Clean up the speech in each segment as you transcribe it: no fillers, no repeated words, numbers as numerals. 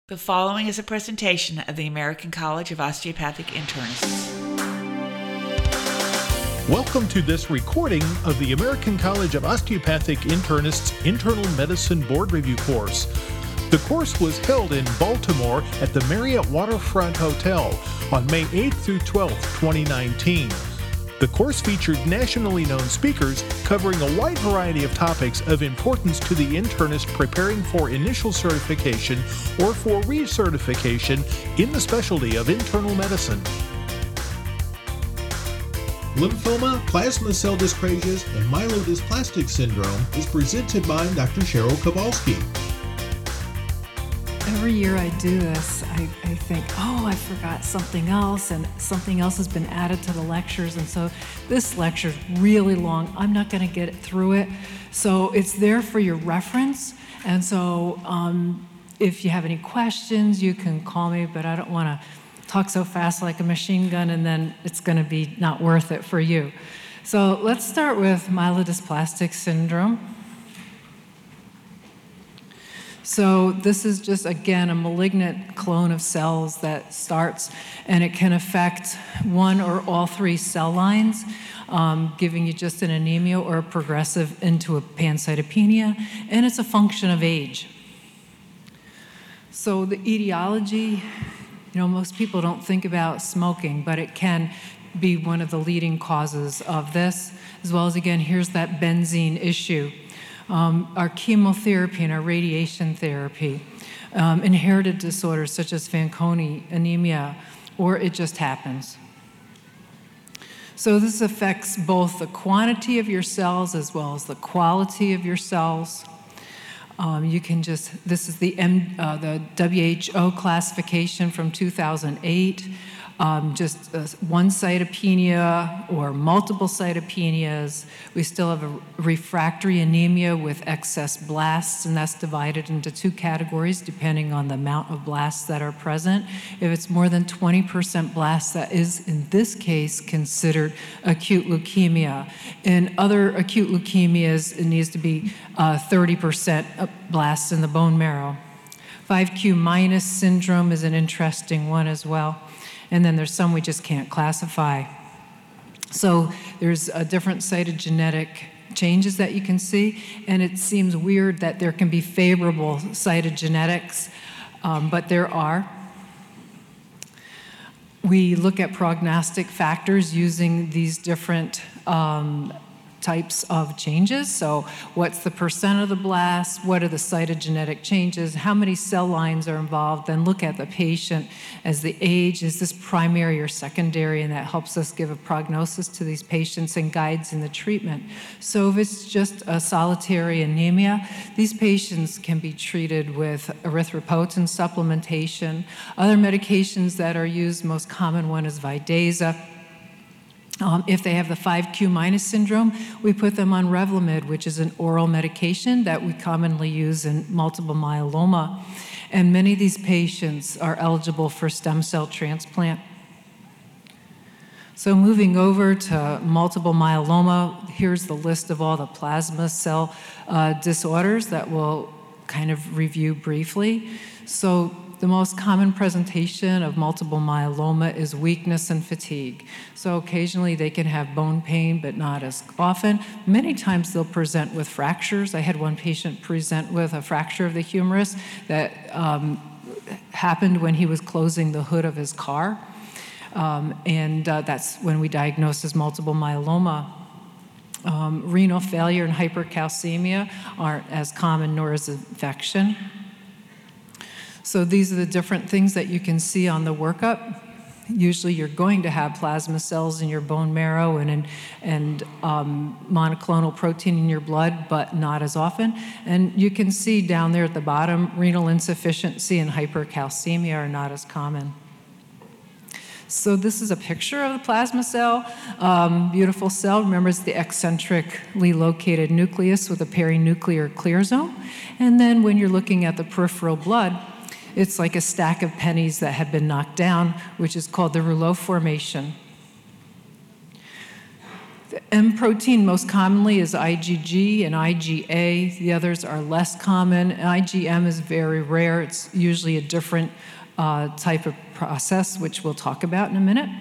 The following is a presentation of the American College of Osteopathic Internists. Welcome to this recording of the American College of Osteopathic Internists Internal Medicine Board Review course. The course was held in Baltimore at the Marriott Waterfront Hotel on May 8th through 12th, 2019. The course featured nationally known speakers covering a wide variety of topics of importance to the internist preparing for initial certification or for recertification in the specialty of internal medicine. Lymphoma, plasma cell dyscrasias, and myelodysplastic syndrome is presented by Dr. Cheryl Kowalski. Every year I do this, I think, I forgot something else, and something else has been added to the lectures, and so this lecture is really long. I'm not going to get through it, so it's there for your reference, and so if you have any questions, you can call me, but I don't want to talk so fast like a machine gun, and then it's going to be not worth it for you. So let's start with myelodysplastic syndrome. So this is just, again, a malignant clone of cells that starts, and it can affect one or all three cell lines, giving you just an anemia or a progressive into a pancytopenia, and it's a function of age. So the etiology, most people don't think about smoking, but it can be one of the leading causes of this, as well as, again, here's that benzene issue. Our chemotherapy and our radiation therapy, inherited disorders such as Fanconi anemia, or it just happens. So this affects both the quantity of your cells as well as the quality of your cells. This is the WHO classification from 2008. Just one cytopenia or multiple cytopenias. We still have a refractory anemia with excess blasts, and that's divided into two categories depending on the amount of blasts that are present. If it's more than 20% blasts, that is, in this case, considered acute leukemia. In other acute leukemias, it needs to be 30% blasts in the bone marrow. 5q minus syndrome is an interesting one as well. And then there's some we just can't classify. So there's different cytogenetic changes that you can see, and it seems weird that there can be favorable cytogenetics, but there are. We look at prognostic factors using these different types of changes. So what's the percent of the blast? What are the cytogenetic changes? How many cell lines are involved? Then look at the patient as the age. Is this primary or secondary? And that helps us give a prognosis to these patients and guides in the treatment. So if it's just a solitary anemia, these patients can be treated with erythropoietin supplementation. Other medications that are used, most common one is Vidaza. If they have the 5q minus syndrome, we put them on Revlimid, which is an oral medication that we commonly use in multiple myeloma. And many of these patients are eligible for stem cell transplant. So moving over to multiple myeloma, here's the list of all the plasma cell disorders that we'll kind of review briefly. So the most common presentation of multiple myeloma is weakness and fatigue. So occasionally they can have bone pain, but not as often. Many times they'll present with fractures. I had one patient present with a fracture of the humerus that happened when he was closing the hood of his car. And that's when we diagnosed as multiple myeloma. Renal failure and hypercalcemia aren't as common, nor is infection. So these are the different things that you can see on the workup. Usually you're going to have plasma cells in your bone marrow and monoclonal protein in your blood, but not as often. And you can see down there at the bottom, renal insufficiency and hypercalcemia are not as common. So this is a picture of the plasma cell, beautiful cell. Remember, it's the eccentrically located nucleus with a perinuclear clear zone. And then when you're looking at the peripheral blood, it's like a stack of pennies that have been knocked down, which is called the rouleau formation. M protein most commonly is IgG and IgA. The others are less common. IgM is very rare. It's usually a different type of process, which we'll talk about in a minute.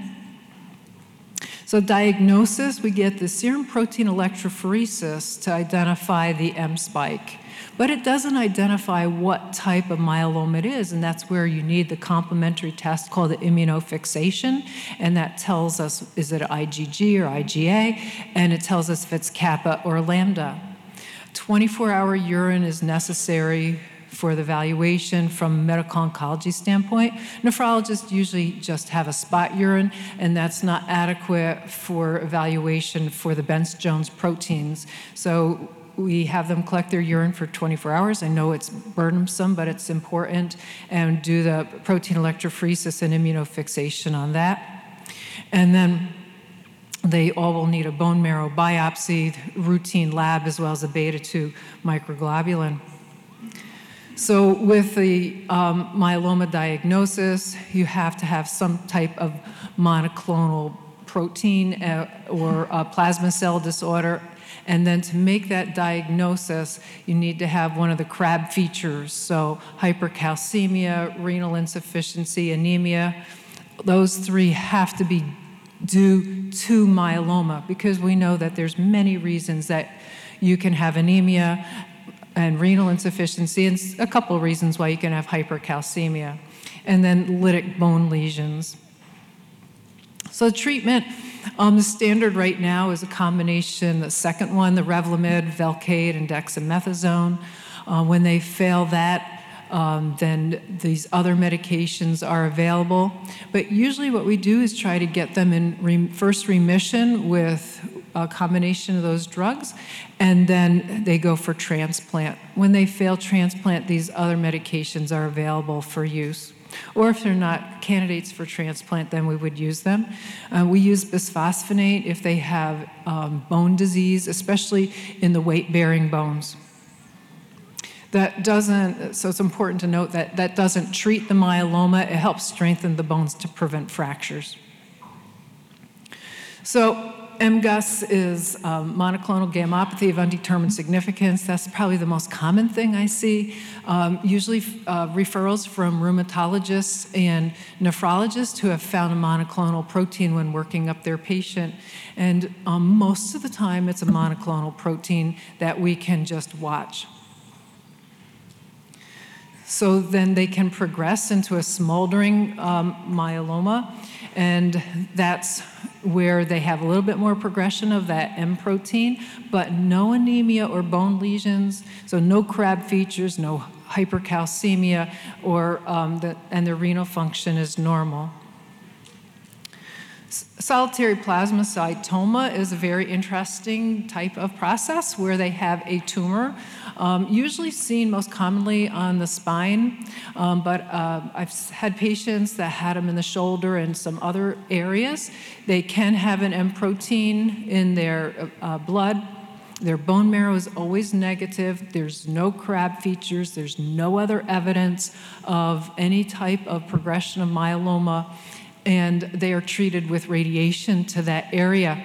So diagnosis, we get the serum protein electrophoresis to identify the M spike. But it doesn't identify what type of myeloma it is, and that's where you need the complementary test called the immunofixation, and that tells us, is it IgG or IgA, and it tells us if it's kappa or lambda. 24-hour urine is necessary for the evaluation from a medical oncology standpoint. Nephrologists usually just have a spot urine, and that's not adequate for evaluation for the Bence-Jones proteins. So we have them collect their urine for 24 hours. I know it's burdensome, but it's important, and do the protein electrophoresis and immunofixation on that. And then they all will need a bone marrow biopsy, routine lab, as well as a beta-2 microglobulin. So with the myeloma diagnosis, you have to have some type of monoclonal protein or a plasma cell disorder. And then to make that diagnosis, you need to have one of the CRAB features, so hypercalcemia, renal insufficiency, anemia. Those three have to be due to myeloma, because we know that there's many reasons that you can have anemia and renal insufficiency, and a couple of reasons why you can have hypercalcemia, and then lytic bone lesions. So treatment, the standard right now is a combination, the second one, the Revlimid, Velcade, and dexamethasone. When they fail that, then these other medications are available. But usually what we do is try to get them in first remission with a combination of those drugs, and then they go for transplant. When they fail transplant, these other medications are available for use. Or if they're not candidates for transplant, then we would use them. We use bisphosphonate if they have bone disease, especially in the weight-bearing bones. That doesn't, so it's important to note that that doesn't treat the myeloma. It helps strengthen the bones to prevent fractures. So MGUS is monoclonal gammopathy of undetermined significance. That's probably the most common thing I see. Usually referrals from rheumatologists and nephrologists who have found a monoclonal protein when working up their patient. And most of the time, it's a monoclonal protein that we can just watch. So then they can progress into a smoldering myeloma, and that's where they have a little bit more progression of that M protein, but no anemia or bone lesions, so no CRAB features, no hypercalcemia, or and their renal function is normal. Solitary plasmacytoma is a very interesting type of process where they have a tumor, usually seen most commonly on the spine, but I've had patients that had them in the shoulder and some other areas. They can have an M protein in their blood. Their bone marrow is always negative. There's no CRAB features. There's no other evidence of any type of progression of myeloma, and they are treated with radiation to that area.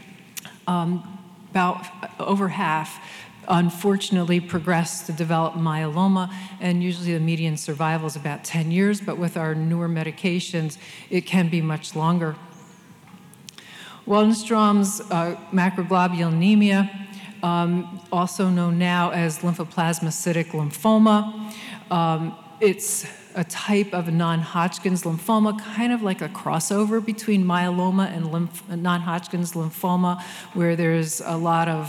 About over half, unfortunately, progress to develop myeloma, and usually the median survival is about 10 years, but with our newer medications, it can be much longer. Waldenstrom's macroglobulinemia, also known now as lymphoplasmacytic lymphoma. It's a type of non-Hodgkin's lymphoma, kind of like a crossover between myeloma and non-Hodgkin's lymphoma, where there's a lot of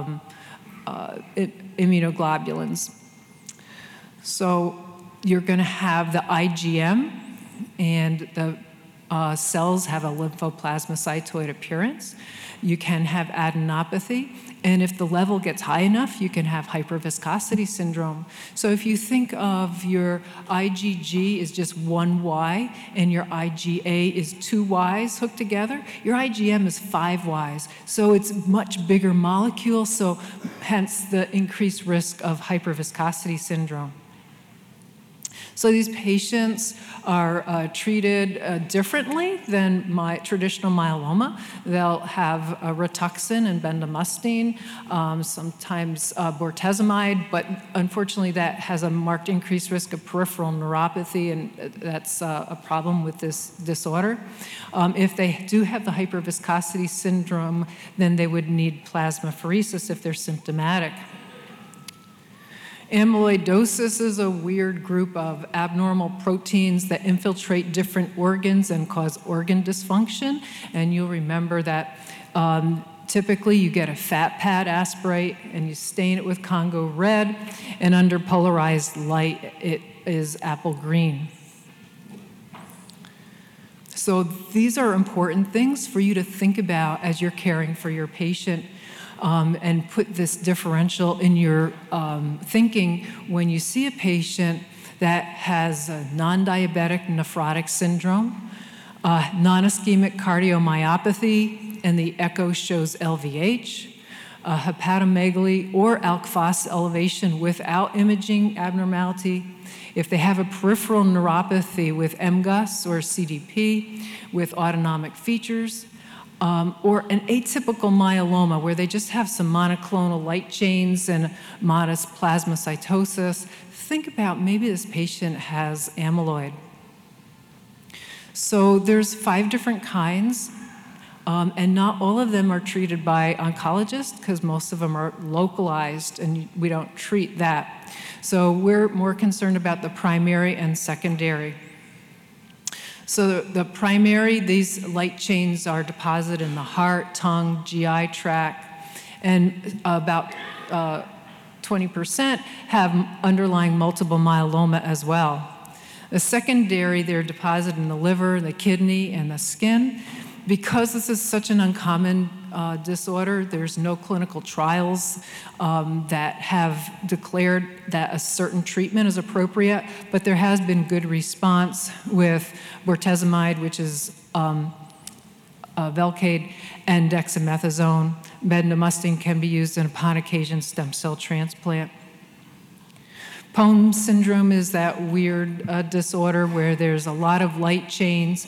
immunoglobulins. So you're going to have the IgM, and the cells have a lymphoplasmacytoid appearance. You can have adenopathy, and if the level gets high enough, you can have hyperviscosity syndrome. So if you think of your IgG is just one Y and your IgA is two Ys hooked together, your IgM is five Ys. So it's much bigger molecule, so hence the increased risk of hyperviscosity syndrome. So these patients are treated differently than traditional myeloma. They'll have Rituxan and bendamustine, sometimes bortezomib, but unfortunately that has a marked increased risk of peripheral neuropathy, and that's a problem with this disorder. If they do have the hyperviscosity syndrome, then they would need plasmapheresis if they're symptomatic. Amyloidosis is a weird group of abnormal proteins that infiltrate different organs and cause organ dysfunction. And you'll remember that typically you get a fat pad aspirate and you stain it with Congo red, and under polarized light it is apple green. So these are important things for you to think about as you're caring for your patient. And put this differential in your thinking when you see a patient that has a non-diabetic nephrotic syndrome, non-ischemic cardiomyopathy, and the echo shows LVH, hepatomegaly or ALK phos elevation without imaging abnormality. If they have a peripheral neuropathy with MGUS or CDP with autonomic features, or an atypical myeloma where they just have some monoclonal light chains and modest plasmacytosis, think about maybe this patient has amyloid. So there's 5 different kinds, and not all of them are treated by oncologists because most of them are localized and we don't treat that. So we're more concerned about the primary and secondary. So the primary, these light chains are deposited in the heart, tongue, GI tract, and about 20% have underlying multiple myeloma as well. The secondary, they're deposited in the liver, the kidney, and the skin. Because this is such an uncommon disorder, there's no clinical trials that have declared that a certain treatment is appropriate, but there has been good response with bortezomib, which is Velcade, and dexamethasone. Bendamustine can be used in, upon occasion, stem cell transplant. Pone syndrome is that weird disorder where there's a lot of light chains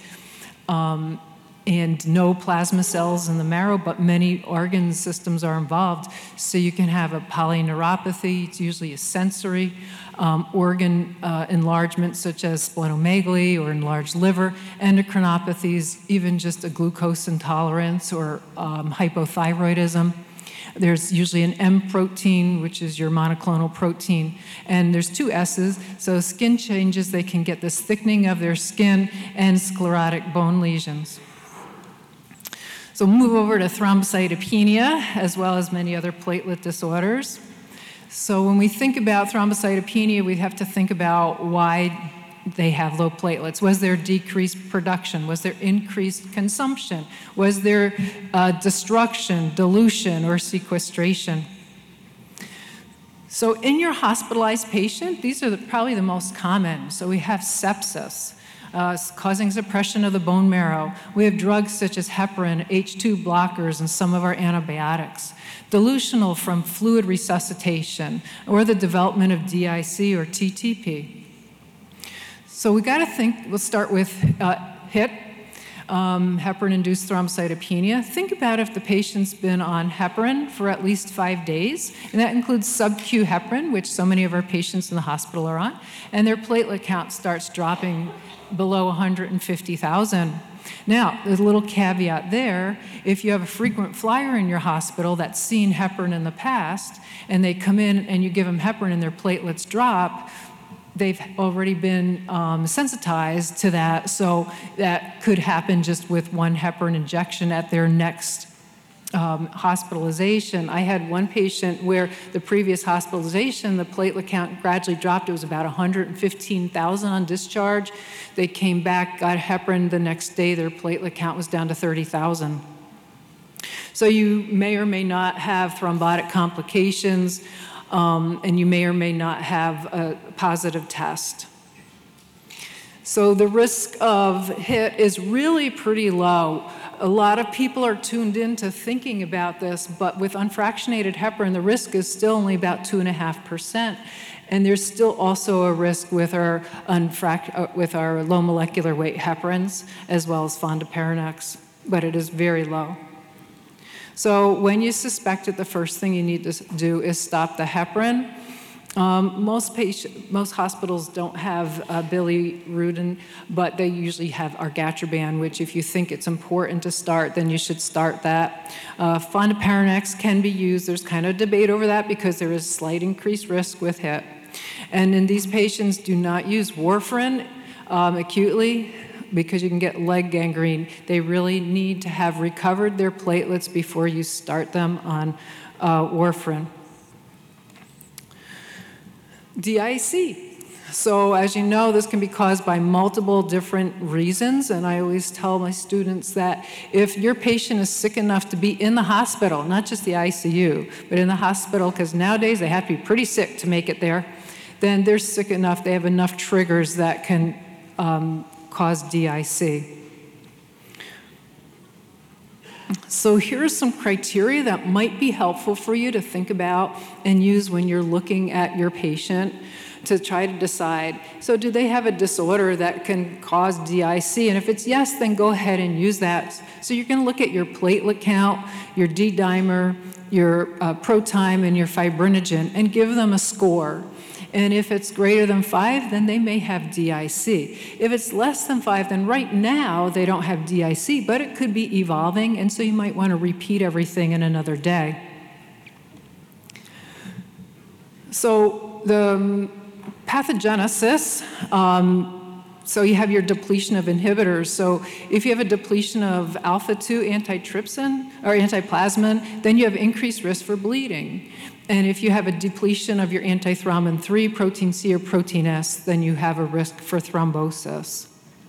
and no plasma cells in the marrow, but many organ systems are involved. So you can have a polyneuropathy. It's usually a sensory organ enlargement, such as splenomegaly or enlarged liver, endocrinopathies, even just a glucose intolerance or hypothyroidism. There's usually an M protein, which is your monoclonal protein, and there's 2 S's. So skin changes, they can get this thickening of their skin and sclerotic bone lesions. So we'll move over to thrombocytopenia, as well as many other platelet disorders. So when we think about thrombocytopenia, we have to think about why they have low platelets. Was there decreased production? Was there increased consumption? Was there destruction, dilution, or sequestration? So in your hospitalized patient, these are probably the most common. So we have sepsis, causing suppression of the bone marrow. We have drugs such as heparin, H2 blockers, and some of our antibiotics. Dilutional from fluid resuscitation, or the development of DIC or TTP. So we got to think, we'll start with HIT, heparin-induced thrombocytopenia. Think about if the patient's been on heparin for at least 5 days, and that includes sub-Q heparin, which so many of our patients in the hospital are on, and their platelet count starts dropping below 150,000. Now, there's a little caveat there. If you have a frequent flyer in your hospital that's seen heparin in the past, and they come in and you give them heparin and their platelets drop, they've already been sensitized to that, so that could happen just with one heparin injection at their next hospitalization. I had one patient where the previous hospitalization, the platelet count gradually dropped. It was about 115,000 on discharge. They came back, got heparin the next day, their platelet count was down to 30,000. So you may or may not have thrombotic complications, and you may or may not have a positive test. So the risk of HIT is really pretty low. A lot of people are tuned into thinking about this, but with unfractionated heparin, the risk is still only about 2.5%. And there's still also a risk with our low molecular weight heparins, as well as fondaparinux, but it is very low. So when you suspect it, the first thing you need to do is stop the heparin. Most hospitals don't have bilirubin, but they usually have argatroban, which if you think it's important to start, then you should start that. Fondaparinux can be used. There's kind of debate over that because there is slight increased risk with it. And in these patients, do not use warfarin acutely because you can get leg gangrene. They really need to have recovered their platelets before you start them on warfarin. DIC. So as you know, this can be caused by multiple different reasons, and I always tell my students that if your patient is sick enough to be in the hospital, not just the ICU, but in the hospital, because nowadays they have to be pretty sick to make it there, then they're sick enough, they have enough triggers that can cause DIC. So here's some criteria that might be helpful for you to think about and use when you're looking at your patient to try to decide, so do they have a disorder that can cause DIC? And if it's yes, then go ahead and use that. So you're going to look at your platelet count, your D-dimer, your ProTime, and your fibrinogen, and give them a score. And if it's greater than 5, then they may have DIC. If it's less than 5, then right now they don't have DIC, but it could be evolving, and so you might want to repeat everything in another day. So the pathogenesis, so you have your depletion of inhibitors. So if you have a depletion of alpha-2 antitrypsin or antiplasmin, then you have increased risk for bleeding. And if you have a depletion of your antithrombin 3, protein C or protein S, then you have a risk for thrombosis.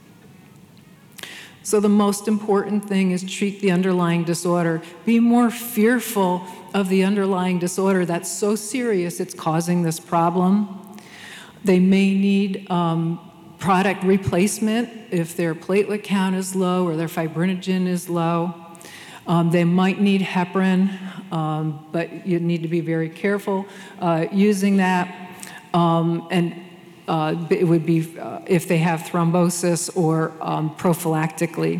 So the most important thing is treat the underlying disorder. Be more fearful of the underlying disorder that's so serious it's causing this problem. They may need product replacement if their platelet count is low or their fibrinogen is low. They might need heparin, but you need to be very careful using that. It would be if they have thrombosis or prophylactically.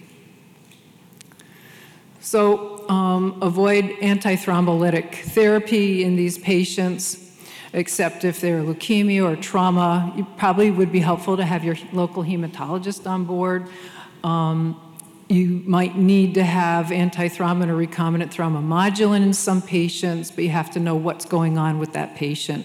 So avoid antithrombolytic therapy in these patients, except if they're leukemia or trauma. It probably would be helpful to have your local hematologist on board. You might need to have antithrombin or recombinant thrombomodulin in some patients, but you have to know what's going on with that patient.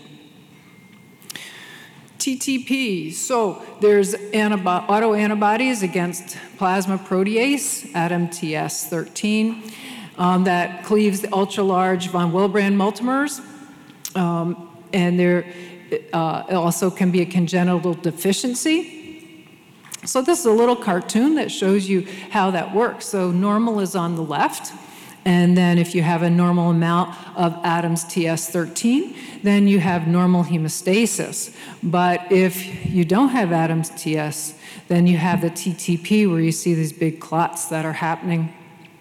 TTP, so there's autoantibodies against plasma protease, ADAMTS13, that cleaves the ultra-large von Willebrand multimers, and there also can be a congenital deficiency. So this is a little cartoon that shows you how that works. So normal is on the left, and then if you have a normal amount of ADAMTS13, then you have normal hemostasis. But if you don't have ADAMTS, then you have the TTP where you see these big clots that are happening.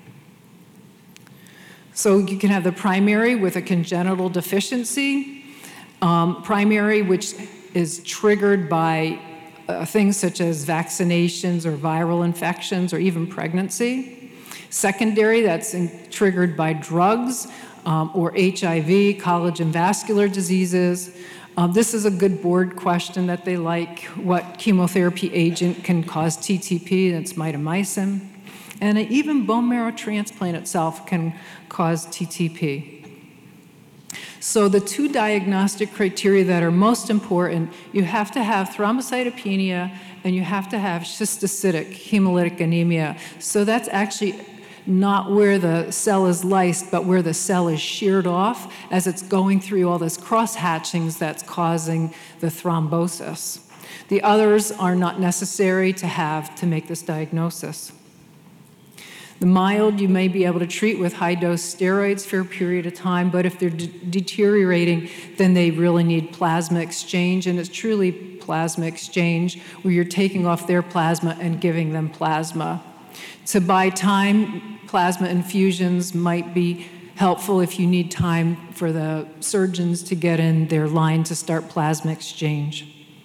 So you can have the primary with a congenital deficiency, primary which is triggered by things such as vaccinations or viral infections or even pregnancy. Secondary, that's triggered by drugs or HIV, collagen vascular diseases. This is a good board question that they like. What chemotherapy agent can cause TTP? That's mitomycin. And even bone marrow transplant itself can cause TTP. So the two diagnostic criteria that are most important, you have to have thrombocytopenia and you have to have schistocytic hemolytic anemia. So that's actually not where the cell is lysed, but where the cell is sheared off as it's going through all this cross-hatchings that's causing the thrombosis. The others are not necessary to have to make this diagnosis. The mild, you may be able to treat with high-dose steroids for a period of time, but if they're deteriorating, then they really need plasma exchange, and it's truly plasma exchange, where you're taking off their plasma and giving them plasma. To buy time, plasma infusions might be helpful if you need time for the surgeons to get in their line to start plasma exchange.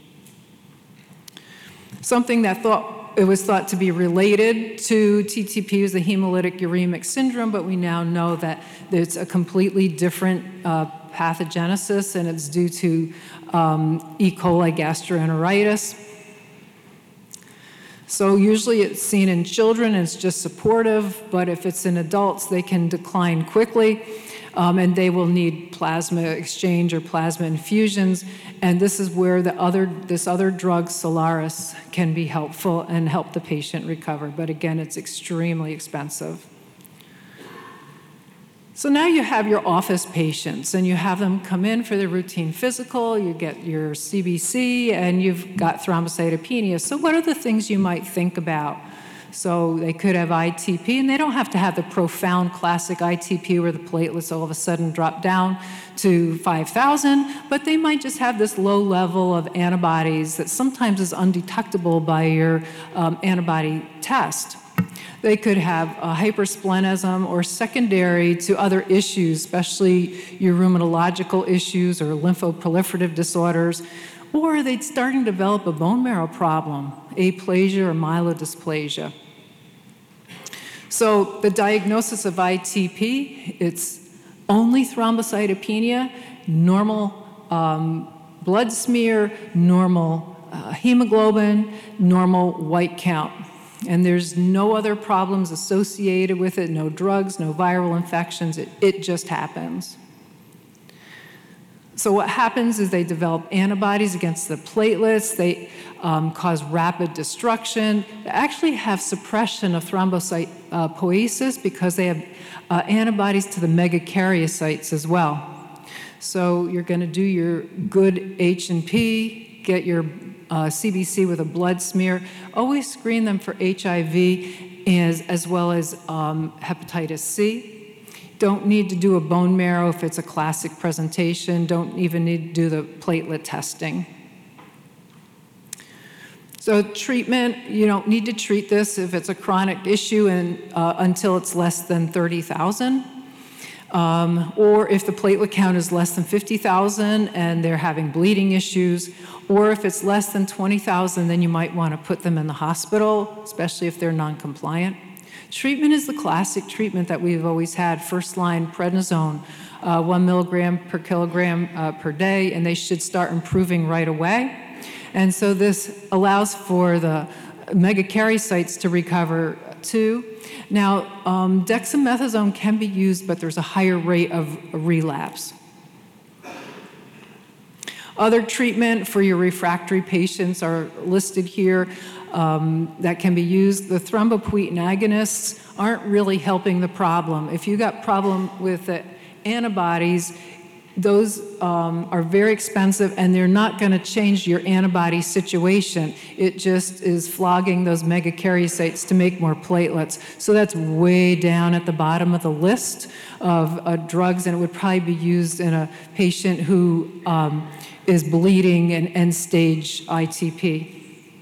Something that was thought to be related to TTP is the hemolytic uremic syndrome, but we now know that it's a completely different pathogenesis, and it's due to E. coli gastroenteritis. So usually it's seen in children, and it's just supportive, but if it's in adults, they can decline quickly, and they will need plasma exchange or plasma infusions, and this is where this other drug, Soliris, can be helpful and help the patient recover, but again, it's extremely expensive. So now you have your office patients, and you have them come in for their routine physical, you get your CBC, and you've got thrombocytopenia. So what are the things you might think about? So they could have ITP, and they don't have to have the profound classic ITP where the platelets all of a sudden drop down to 5,000, but they might just have this low level of antibodies that sometimes is undetectable by your antibody test. They could have hypersplenism or secondary to other issues, especially your rheumatological issues or lymphoproliferative disorders, or they'd starting to develop a bone marrow problem, aplasia or myelodysplasia. So the diagnosis of ITP, it's only thrombocytopenia, normal blood smear, normal hemoglobin, normal white count. And there's no other problems associated with it, no drugs, no viral infections, it just happens. So what happens is they develop antibodies against the platelets, they cause rapid destruction, they actually have suppression of thrombocytosis because they have antibodies to the megakaryocytes as well. So you're going to do your good H&P, get your CBC with a blood smear. Always screen them for HIV as well as hepatitis C. Don't need to do a bone marrow if it's a classic presentation. Don't even need to do the platelet testing. So treatment, you don't need to treat this if it's a chronic issue and until it's less than 30,000. Or if the platelet count is less than 50,000 and they're having bleeding issues, or if it's less than 20,000, then you might want to put them in the hospital, especially if they're non-compliant. Treatment is the classic treatment that we've always had, first-line prednisone, 1 milligram per kilogram per day, and they should start improving right away. And so this allows for the megakaryocytes to recover too. Now, dexamethasone can be used, but there's a higher rate of relapse. Other treatment for your refractory patients are listed here that can be used. The thrombopoietin agonists aren't really helping the problem. If you got problem with the antibodies, those are very expensive, and they're not going to change your antibody situation. It just is flogging those megakaryocytes to make more platelets. So that's way down at the bottom of the list of drugs, and it would probably be used in a patient who is bleeding and end-stage ITP.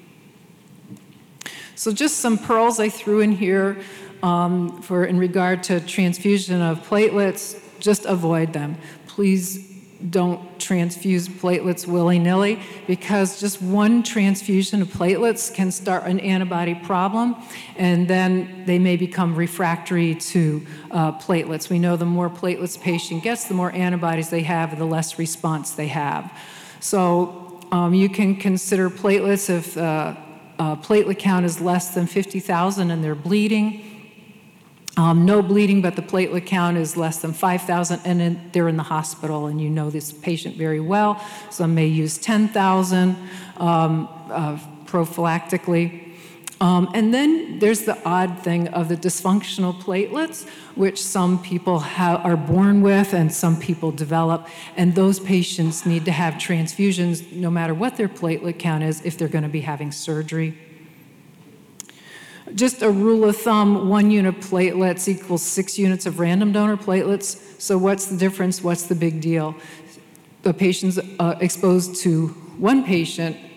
So just some pearls I threw in here in regard to transfusion of platelets. Just avoid them. Please don't transfuse platelets willy-nilly, because just one transfusion of platelets can start an antibody problem, and then they may become refractory to platelets. We know the more platelets the patient gets, the more antibodies they have, the less response they have. So you can consider platelets if platelet count is less than 50,000 and they're bleeding. No bleeding, but the platelet count is less than 5,000, and then they're in the hospital, and you know this patient very well. Some may use 10,000 prophylactically. And then there's the odd thing of the dysfunctional platelets, which some people are born with and some people develop, and those patients need to have transfusions no matter what their platelet count is if they're going to be having surgery. Just a rule of thumb, 1 unit platelets equals 6 units of random donor platelets. So what's the difference? What's the big deal? The patient's exposed to one patient,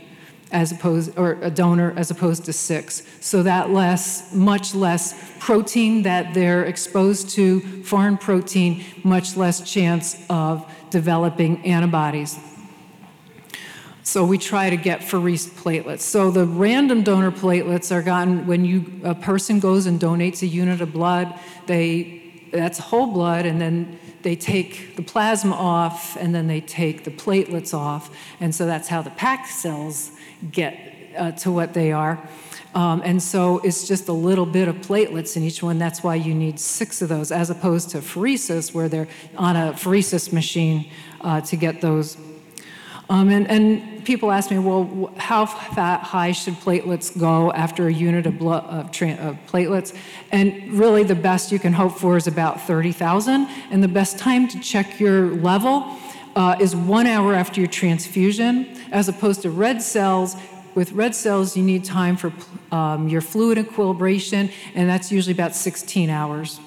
or a donor as opposed to 6. So that much less protein that they're exposed to, foreign protein, much less chance of developing antibodies. So we try to get pheresed platelets. So the random donor platelets are gotten when a person goes and donates a unit of blood. That's whole blood, and then they take the plasma off, and then they take the platelets off, and so that's how the packed cells get to what they are. And so it's just a little bit of platelets in each one. That's why you need 6 of those, as opposed to pheresis, where they're on a pheresis machine to get those. And people ask me, well, how high should platelets go after a unit of platelets? And really the best you can hope for is about 30,000. And the best time to check your level is 1 hour after your transfusion, as opposed to red cells. With red cells, you need time for your fluid equilibration, and that's usually about 16 hours.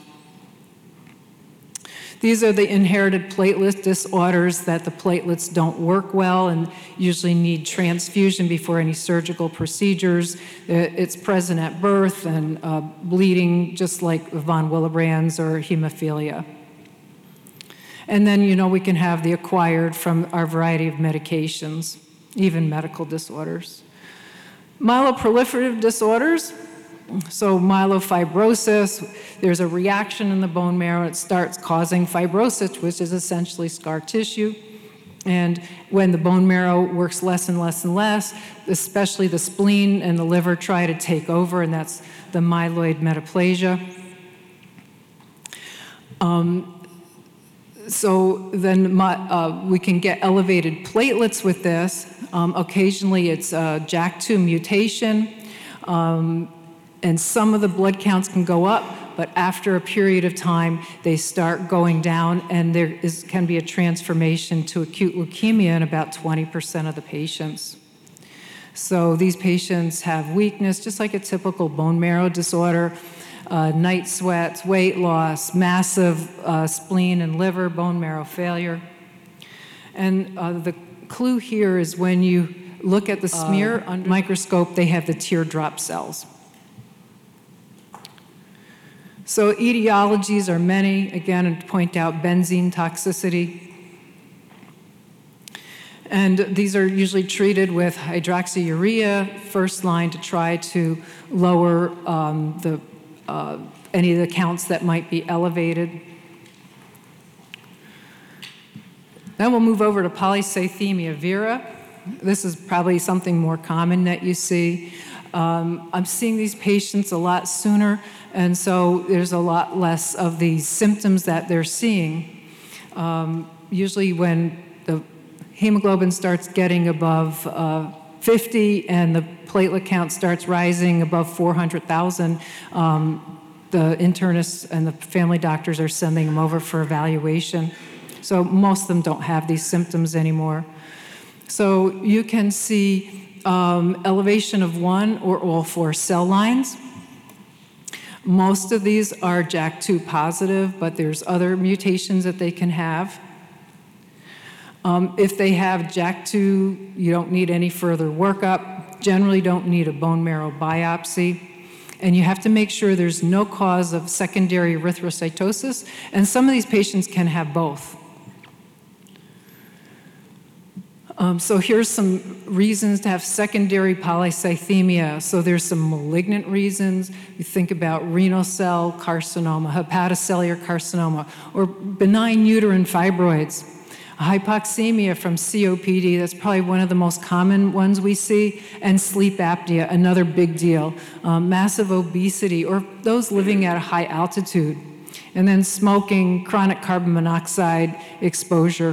These are the inherited platelet disorders that the platelets don't work well and usually need transfusion before any surgical procedures. It's present at birth and bleeding, just like von Willebrand's or hemophilia. And then, we can have the acquired from our variety of medications, even medical disorders. Myeloproliferative disorders. So myelofibrosis, there's a reaction in the bone marrow. It starts causing fibrosis, which is essentially scar tissue. And when the bone marrow works less and less and less, especially the spleen and the liver try to take over, and that's the myeloid metaplasia. So then we can get elevated platelets with this. Occasionally it's a JAK2 mutation. And some of the blood counts can go up, but after a period of time, they start going down, and there can be a transformation to acute leukemia in about 20% of the patients. So these patients have weakness, just like a typical bone marrow disorder, night sweats, weight loss, massive spleen and liver, bone marrow failure. And the clue here is when you look at the smear under microscope, they have the teardrop cells. So etiologies are many, again, and point out benzene toxicity. And these are usually treated with hydroxyurea, first line, to try to lower any of the counts that might be elevated. Then we'll move over to polycythemia vera. This is probably something more common that you see. I'm seeing these patients a lot sooner, and so there's a lot less of these symptoms that they're seeing. Usually when the hemoglobin starts getting above 50 and the platelet count starts rising above 400,000, the internists and the family doctors are sending them over for evaluation. So most of them don't have these symptoms anymore. So you can see elevation of one or all 4 cell lines. Most of these are JAK2 positive, but there's other mutations that they can have. If they have JAK2, you don't need any further workup. Generally don't need a bone marrow biopsy. And you have to make sure there's no cause of secondary erythrocytosis, and some of these patients can have both. So here's some reasons to have secondary polycythemia. So there's some malignant reasons. You think about renal cell carcinoma, hepatocellular carcinoma, or benign uterine fibroids. Hypoxemia from COPD, that's probably one of the most common ones we see, and sleep apnea, another big deal. Massive obesity, or those living at a high altitude. And then smoking, chronic carbon monoxide exposure.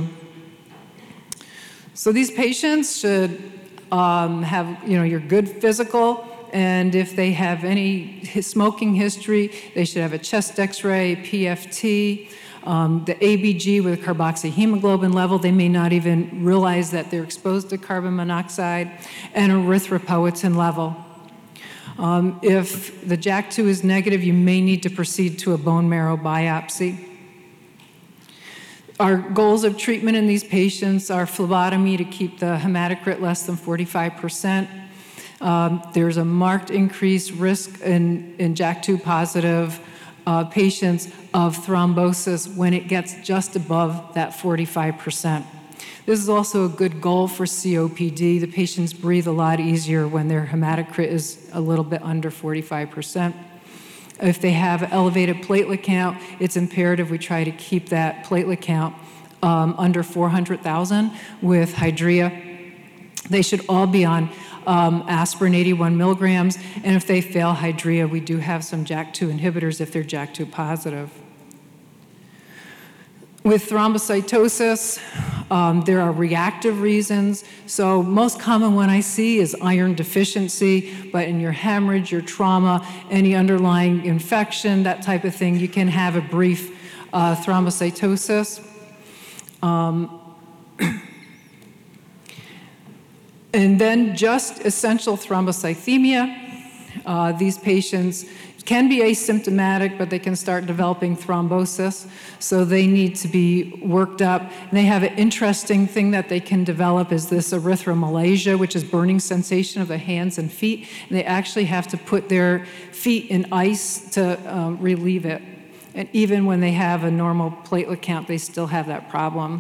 So these patients should have, your good physical, and if they have any smoking history, they should have a chest x-ray, PFT, the ABG with carboxyhemoglobin level. They may not even realize that they're exposed to carbon monoxide, and erythropoietin level. If the JAK2 is negative, you may need to proceed to a bone marrow biopsy. Our goals of treatment in these patients are phlebotomy to keep the hematocrit less than 45%. There's a marked increased risk in JAK2 positive patients of thrombosis when it gets just above that 45%. This is also a good goal for COPD. The patients breathe a lot easier when their hematocrit is a little bit under 45%. If they have elevated platelet count, it's imperative we try to keep that platelet count under 400,000 with Hydrea. They should all be on aspirin 81 milligrams, and if they fail Hydrea, we do have some JAK2 inhibitors if they're JAK2 positive. With thrombocytosis, there are reactive reasons. So most common one I see is iron deficiency, but in your hemorrhage, your trauma, any underlying infection, that type of thing, you can have a brief thrombocytosis. And then just essential thrombocythemia. These patients can be asymptomatic, but they can start developing thrombosis, so they need to be worked up. And they have an interesting thing that they can develop is this erythromelalgia, which is burning sensation of the hands and feet, and they actually have to put their feet in ice to relieve it. And even when they have a normal platelet count, they still have that problem.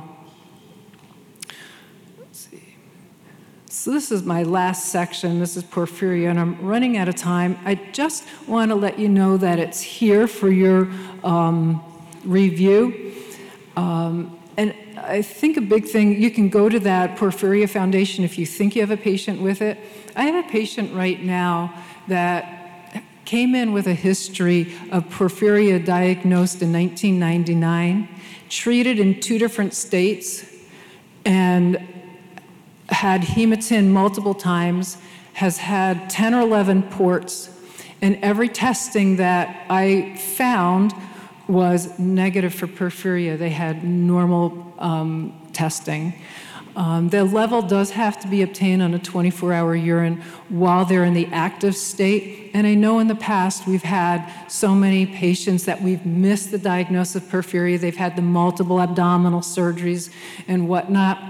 So this is my last section. This is porphyria, and I'm running out of time. I just want to let you know that it's here for your review. And I think a big thing, you can go to that Porphyria Foundation if you think you have a patient with it. I have a patient right now that came in with a history of porphyria diagnosed in 1999, treated in 2 different states, and had hematin multiple times, has had 10 or 11 ports, and every testing that I found was negative for porphyria. They had normal testing. The level does have to be obtained on a 24-hour urine while they're in the active state. And I know in the past we've had so many patients that we've missed the diagnosis of porphyria. They've had the multiple abdominal surgeries and whatnot.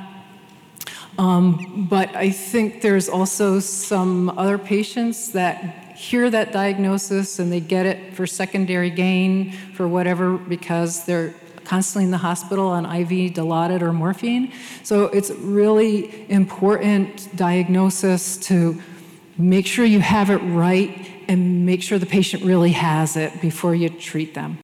But I think there's also some other patients that hear that diagnosis and they get it for secondary gain for whatever because they're constantly in the hospital on IV Dilaudid or morphine. So it's really important diagnosis to make sure you have it right and make sure the patient really has it before you treat them.